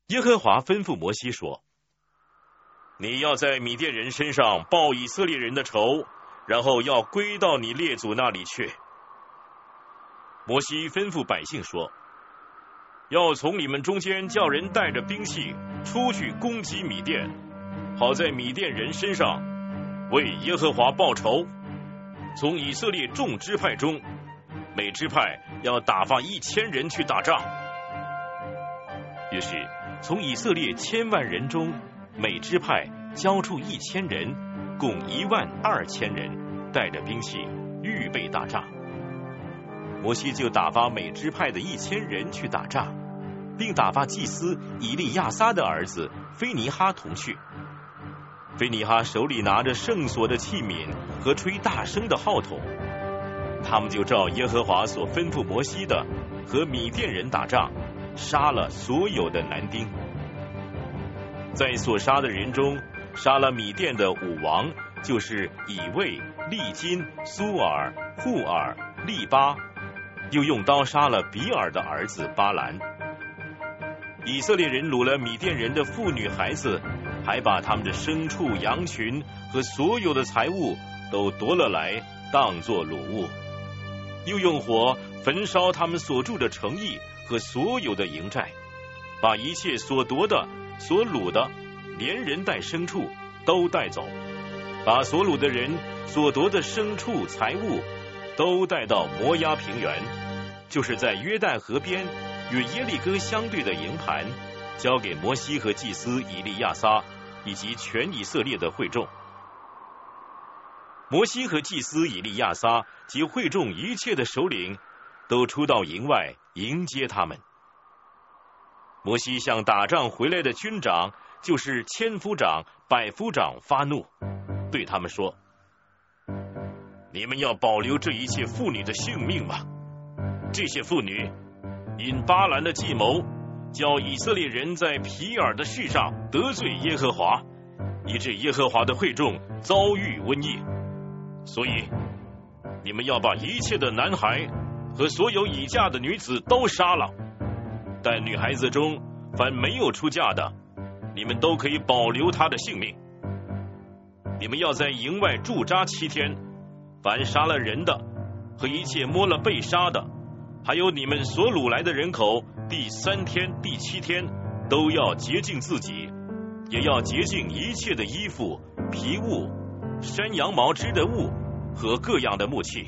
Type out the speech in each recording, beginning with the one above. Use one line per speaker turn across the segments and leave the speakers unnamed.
耶和华吩咐摩西说：你要在米甸人身上报以色列人的仇，然后要归到你列祖那里去。摩西吩咐百姓说：要从你们中间叫人带着兵器出去攻击米甸，好在米甸人身上为耶和华报仇。从以色列众支派中，每支派要打发1000人去打仗。于是从以色列1000万人中，每支派交出1000人，共12000人，带着兵器预备打仗。摩西就打发每支派的1000人去打仗，并打发祭司以利亚撒的儿子菲尼哈同去。菲尼哈手里拿着圣所的器皿和吹大声的号筒，他们就照耶和华所吩咐摩西的，和米甸人打仗，杀了所有的男丁。在所杀的人中，杀了米甸的5王，就是以卫、利金、苏尔、户尔、利巴，又用刀杀了比尔的儿子巴兰。以色列人掳了米甸人的妇女孩子，还把他们的牲畜、羊群和所有的财物都夺了来，当作掳物，又用火焚烧他们所住的城邑和所有的营寨，把一切所夺的、所掳的，连人带牲畜都带走，把所掳的人所夺的牲畜财物都带到摩押平原，就是在约旦河边与耶利哥相对的营盘，交给摩西和祭司以利亚撒以及全以色列的会众。摩西和祭司以利亚撒及会众一切的首领都出到营外迎接他们。摩西向打仗回来的军长，就是千夫长、百夫长发怒，对他们说：你们要保留这一切妇女的性命吗？这些妇女因巴兰的计谋，叫以色列人在皮尔的事上得罪耶和华，以致耶和华的会众遭遇瘟疫。所以你们要把一切的男孩和所有已嫁的女子都杀了，但女孩子中凡没有出嫁的，你们都可以保留她的性命。你们要在营外驻扎7天，凡杀了人的和一切摸了被杀的，还有你们所掳来的人口，第3天、第7天都要洁净自己，也要洁净一切的衣服、皮物、山羊毛织的物和各样的木器。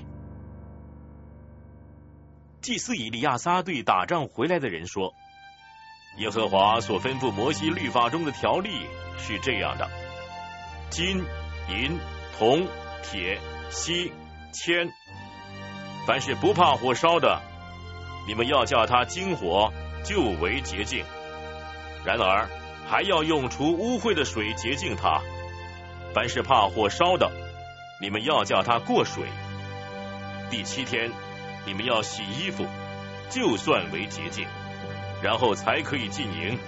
祭司以利亚撒对打仗回来的人说：耶和华所吩咐摩西律法中的条例是这样的：金、银、铜、铁、锡、铅，凡是不怕火烧的，你们要叫它经火，就为洁净。然而还要用除污秽的水洁净它。凡是怕火烧的，你们要叫它过水。第7天，你们要洗衣服，就算为洁净，然后才可以进营。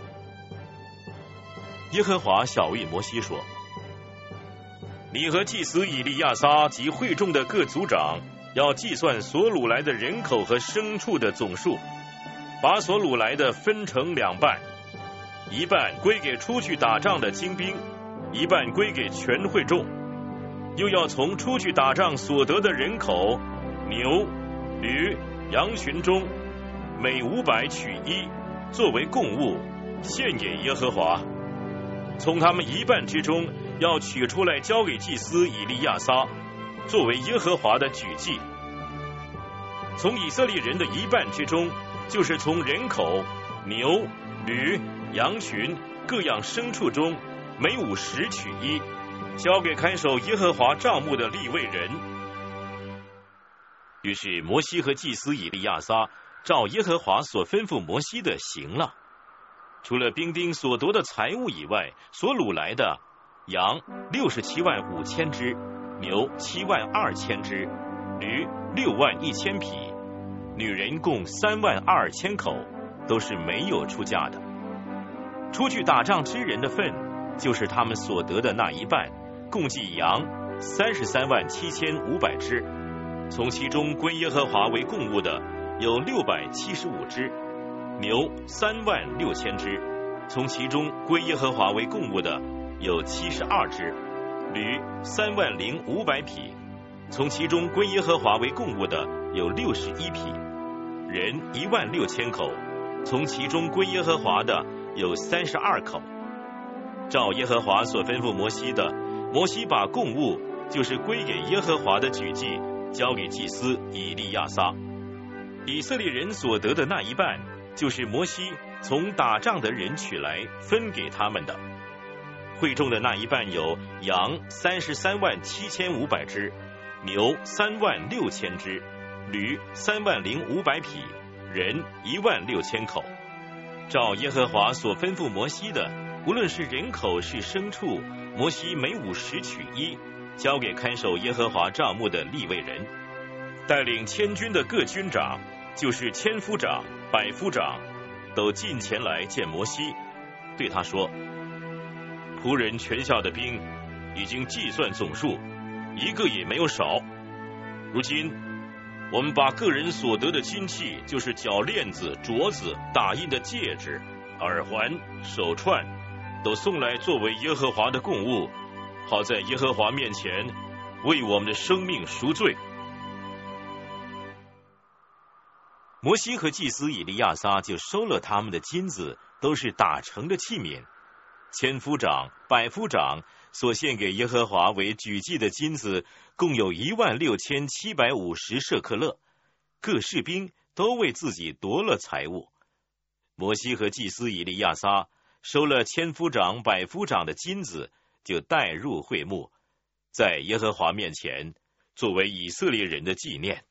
耶和华晓谕摩西说：你和祭司以利亚撒及会众的各族长要计算所掳来的人口和牲畜的总数，把所掳来的分成2半，一半归给出去打仗的精兵，一半归给全会众。又要从出去打仗所得的人口，牛、驴、羊群中每500取1，作为供物，献给耶和华。从他们1半之中要取出来，交给祭司以利亚撒，作为耶和华的举祭。从以色列人的1半之中，就是从人口、牛、驴、羊群、各样牲畜中每50取1，交给看守耶和华帐幕的利未人。于是摩西和祭司以利亚撒照耶和华所吩咐摩西的行了。除了兵丁所夺的财物以外，所掳来的羊675000只，牛72000只，驴61000匹，女人共32000口，都是没有出嫁的。出去打仗之人的份，就是他们所得的那1半，共计羊337500只，从其中归耶和华为供物的有675只，牛36000只， 从其中归耶和华为供物的有72只，驴30500匹，从其中归耶和华为供物的有61匹，人16000口，从其中归耶和华的有32口。照耶和华所吩咐摩西的，摩西把供物，就是归给耶和华的举祭，交给祭司以利亚撒。以色列人所得的那一半，就是摩西从打仗的人取来分给他们的。会众的那一半有羊337500只，牛36000只，驴30500匹，人16000口。照耶和华所吩咐摩西的，无论是人口是牲畜，摩西每50取1，交给看守耶和华帐幕的利未人。带领千军的各军长，就是千夫长、百夫长，都进前来见摩西，对他说：仆人全下的兵已经计算总数，一个也没有少。如今我们把个人所得的金器，就是脚链子、镯子、打印的戒指、耳环、手串，都送来作为耶和华的供物，好在耶和华面前为我们的生命赎罪。摩西和祭司以利亚撒就收了他们的金子，都是打成的器皿。千夫长、百夫长所献给耶和华为举祭的金子，共有16750舍克勒。各士兵都为自己夺了财物。摩西和祭司以利亚撒收了千夫长、百夫长的金子，就带入会幕，在耶和华面前作为以色列人的纪念。